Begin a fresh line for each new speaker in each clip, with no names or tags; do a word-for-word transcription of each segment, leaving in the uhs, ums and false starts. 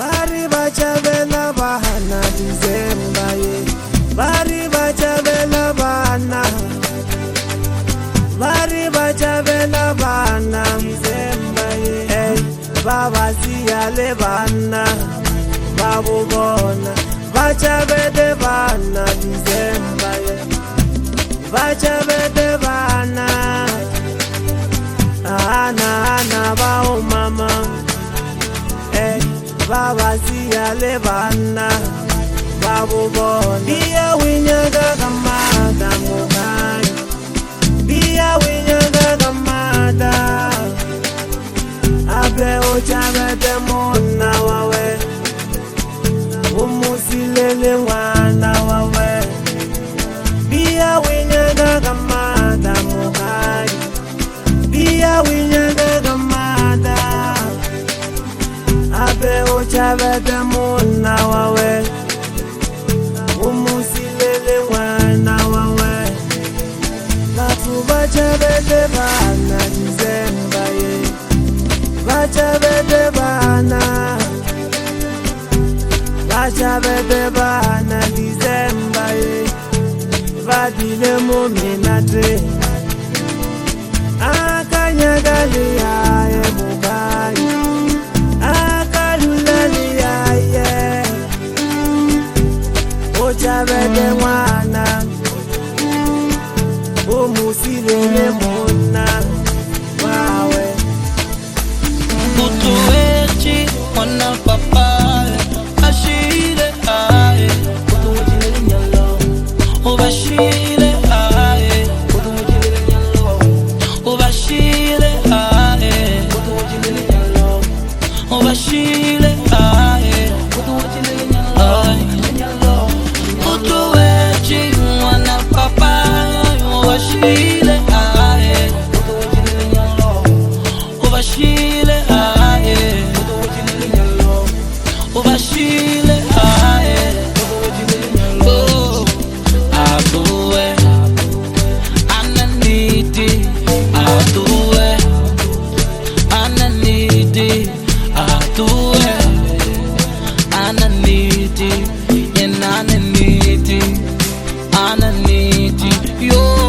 Bari bachabela bana December ye. Bari bachabela bana. Bari bachabela bana December ye. Hey, baba siyale bana. Babu bona. Bachabede bana December ye. Bachabede bana. Ana ana ba mama. Hey, baba siyale bana. Babu bona. Dia winyaga kamada mukai. Dia winyaga kamada. Abe ochabede mona wawe. Umusilele wana wawe. Dia winyaga kamada mukai. Dia winyaga kamada. Abe ochabede mona wawe. Umusilele wana wawe. Batu bachabede bana December ye. Bachabede bana. Bachabede bana December ye. Vadile muminate. Akanyagali aye mukai. Akalulali aye. Ochabede mwana. Umusilele mwana. Wawe.
Kutuwechi mwana papa. Ashile aye. Kutuwechi nyalo. Ubashile aye. Kutuwechi nyalo. Ubashile aye. Kutuwechi nyalo. Ubashile aye. Kutuwechi nyalo. Kutuwechi mwana papa. Ubashile aye. Kutuwechi nyalo. Ubashile aye. Kutuwechi nyalo. Ubashile aye. Oh, aduwe ananiti. Aduwe ananiti. Aduwe ananiti. Yenananiti. Ananiti. Yo.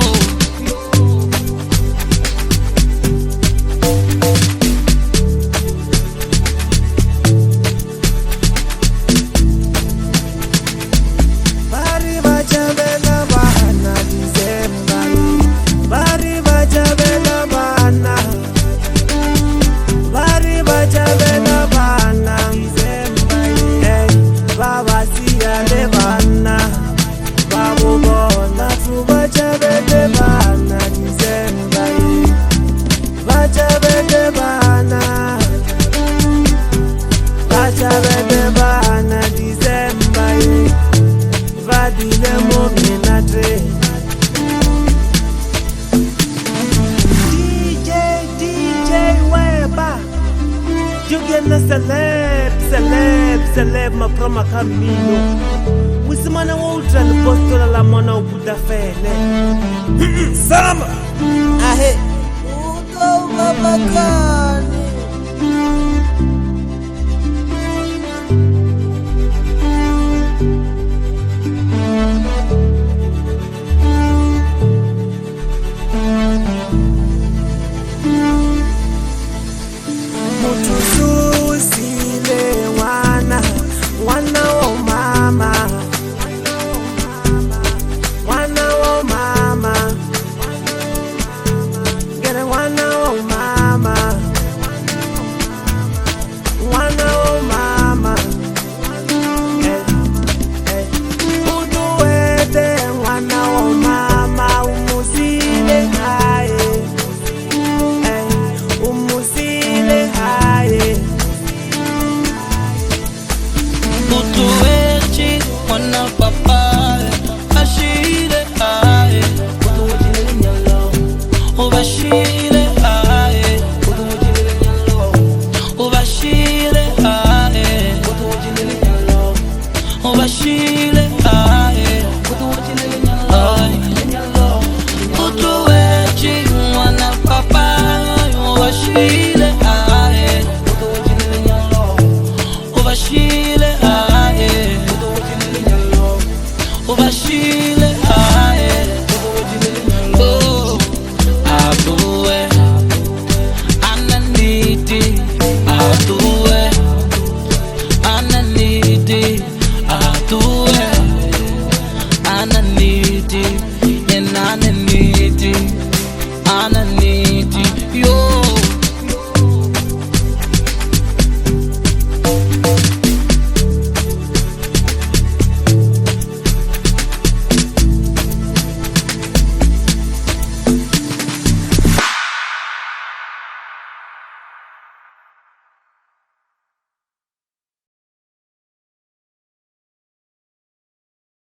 Bari bachabela bana December ye. Bari bachabela bana. Bari bachabela bana December ye. Hey, baba siyale bana. Babu bona tu bachabede bana December ye. Bachabede bana. Bachabede bana December ye. Vadile muminate. D J, D J Weba. You get the celeb, celeb, celeb ma proma camino. Wisimana wa utrani postola la mona ubuda fele. Sama! Ahe.
Udo babakana.